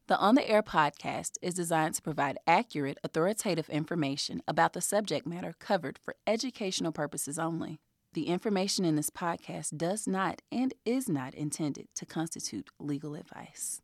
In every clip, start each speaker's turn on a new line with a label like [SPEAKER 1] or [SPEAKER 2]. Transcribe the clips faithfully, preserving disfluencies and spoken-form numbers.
[SPEAKER 1] The On the Air podcast is designed to provide accurate, authoritative information about the subject matter covered for educational purposes only. The information in this podcast does not and is not intended to constitute legal advice.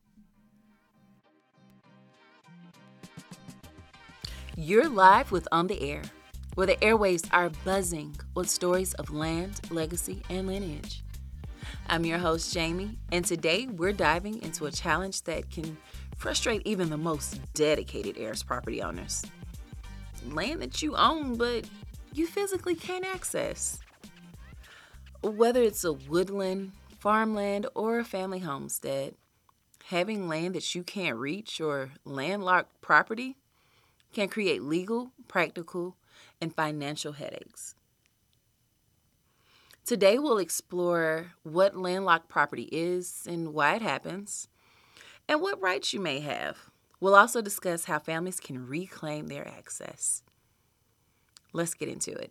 [SPEAKER 1] You're live with On the Air, where the airwaves are buzzing with stories of land, legacy, and lineage. I'm your host, Jamie, and today we're diving into a challenge that can frustrate even the most dedicated heirs property owners. Land that you own, but you physically can't access. Whether it's a woodland, farmland, or a family homestead, having land that you can't reach or landlocked property can create legal, practical, and financial headaches. Today we'll explore what landlocked property is and why it happens, and what rights you may have. We'll also discuss how families can reclaim their access. Let's get into it.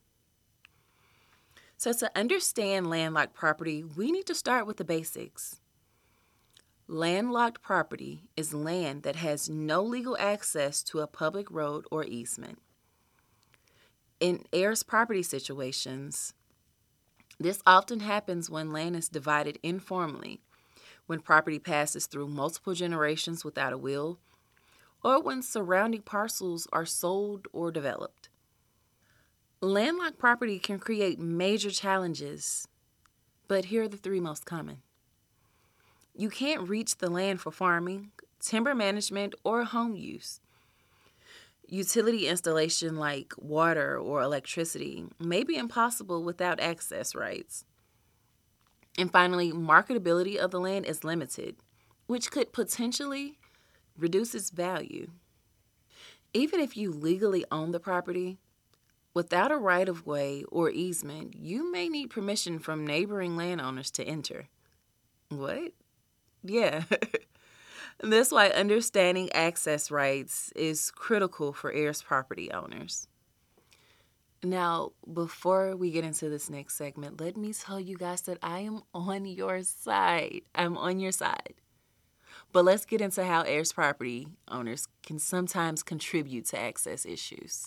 [SPEAKER 1] So to understand landlocked property, we need to start with the basics. Landlocked property is land that has no legal access to a public road or easement. In heirs property situations, this often happens when land is divided informally, when property passes through multiple generations without a will, or when surrounding parcels are sold or developed. Landlocked property can create major challenges, but here are the three most common. You can't reach the land for farming, timber management, or home use. Utility installation like water or electricity may be impossible without access rights. And finally, marketability of the land is limited, which could potentially reduce its value. Even if you legally own the property, without a right-of-way or easement, you may need permission from neighboring landowners to enter. What? Yeah. That's why understanding access rights is critical for heirs property owners. Now, before we get into this next segment, let me tell you guys that I am on your side. I'm on your side. But let's get into how heirs property owners can sometimes contribute to access issues.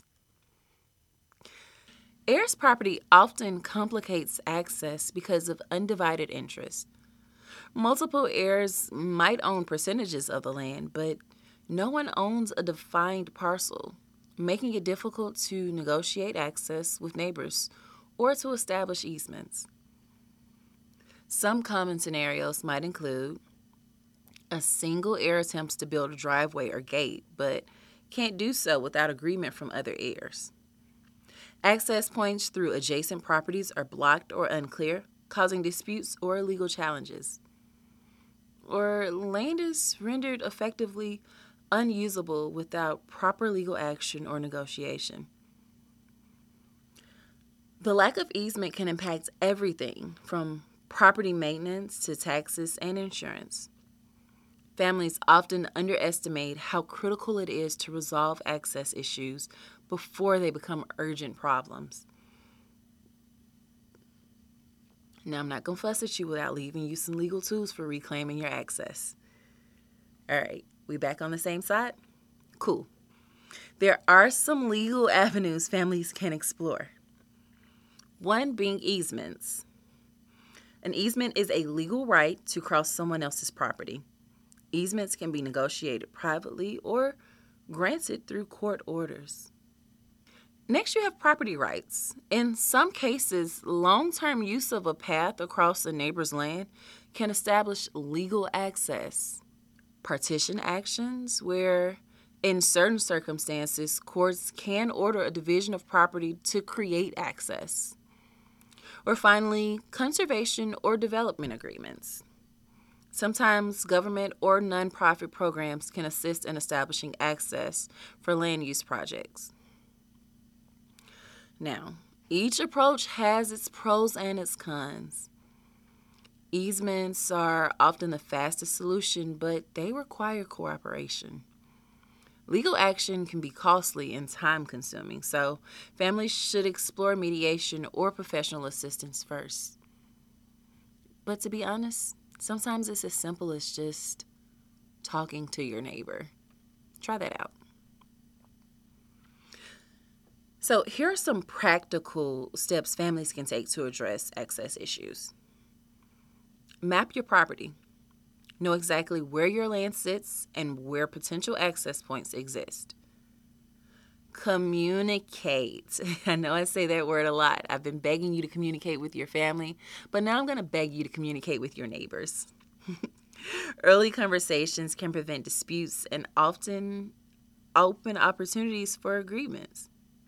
[SPEAKER 1] Heirs property often complicates access because of undivided interest. Multiple heirs might own percentages of the land, but no one owns a defined parcel, making it difficult to negotiate access with neighbors or to establish easements. Some common scenarios might include a single heir attempts to build a driveway or gate, but can't do so without agreement from other heirs. Access points through adjacent properties are blocked or unclear, causing disputes or legal challenges. Or land is rendered effectively unusable without proper legal action or negotiation. The lack of easement can impact everything from property maintenance to taxes and insurance. Families often underestimate how critical it is to resolve access issues before they become urgent problems. Now, I'm not going to fuss at you without leaving you some legal tools for reclaiming your access. All right, we back on the same side? Cool. There are some legal avenues families can explore. One being easements. An easement is a legal right to cross someone else's property. Easements can be negotiated privately or granted through court orders. Next, you have property rights. In some cases, long-term use of a path across a neighbor's land can establish legal access. Partition actions, where in certain circumstances, courts can order a division of property to create access. Or finally, conservation or development agreements. Sometimes government or nonprofit programs can assist in establishing access for land use projects. Now, each approach has its pros and its cons. Easements are often the fastest solution, but they require cooperation. Legal action can be costly and time-consuming, so families should explore mediation or professional assistance first. But to be honest, sometimes it's as simple as just talking to your neighbor. Try that out. So here are some practical steps families can take to address access issues. Map your property. Know exactly where your land sits and where potential access points exist. Communicate. I know I say that word a lot. I've been begging you to communicate with your family, but now I'm going to beg you to communicate with your neighbors. Early conversations can prevent disputes and often open opportunities for agreements.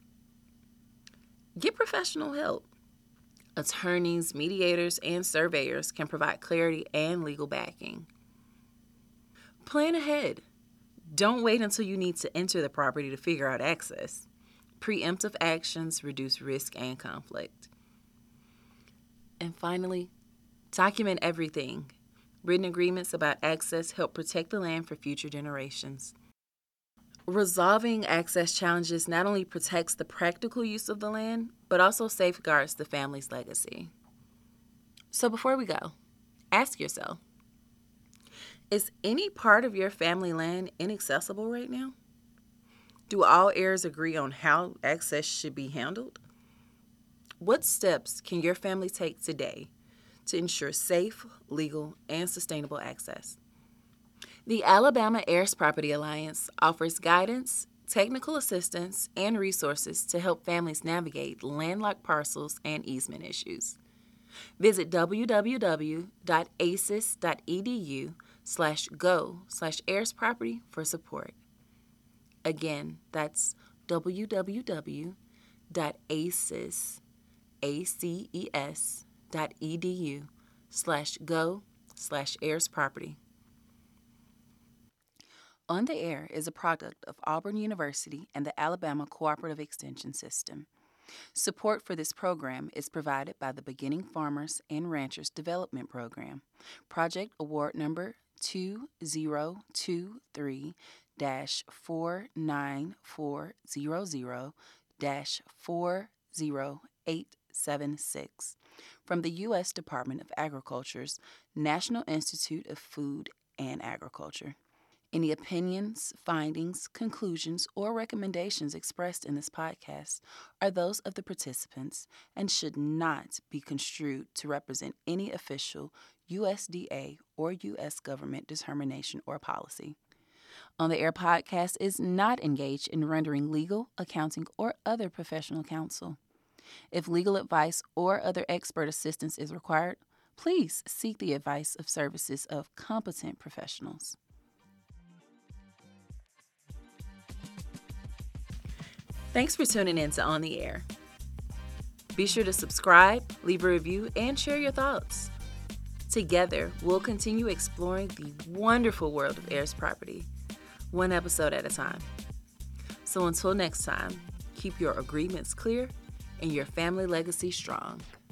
[SPEAKER 1] Get professional help. Attorneys, mediators, and surveyors can provide clarity and legal backing. Plan ahead. Don't wait until you need to enter the property to figure out access. Preemptive actions reduce risk and conflict. And finally, document everything. Written agreements about access help protect the land for future generations. Resolving access challenges not only protects the practical use of the land, but also safeguards the family's legacy. So before we go, ask yourself, is any part of your family land inaccessible right now? Do all heirs agree on how access should be handled? What steps can your family take today to ensure safe, legal, and sustainable access? The Alabama Heirs Property Alliance offers guidance, technical assistance, and resources to help families navigate landlocked parcels and easement issues. Visit www.aces.edu slash go slash heirs property for support. Again, that's www.aces.edu slash go slash heirs property. On the Air is a product of Auburn University and the Alabama Cooperative Extension System. Support for this program is provided by the Beginning Farmers and Ranchers Development Program, Project Award Number two zero two three dash four nine four zero zero dash four zero eight seven six from the U S Department of Agriculture's National Institute of Food and Agriculture. Any opinions, findings, conclusions, or recommendations expressed in this podcast are those of the participants and should not be construed to represent any official U S D A or U S government determination or policy. On the Air podcast is not engaged in rendering legal, accounting, or other professional counsel. If legal advice or other expert assistance is required, please seek the advice of services of competent professionals. Thanks for tuning in to On the Air. Be sure to subscribe, leave a review, and share your thoughts. Together, we'll continue exploring the wonderful world of heirs property, one episode at a time. So until next time, keep your agreements clear and your family legacy strong.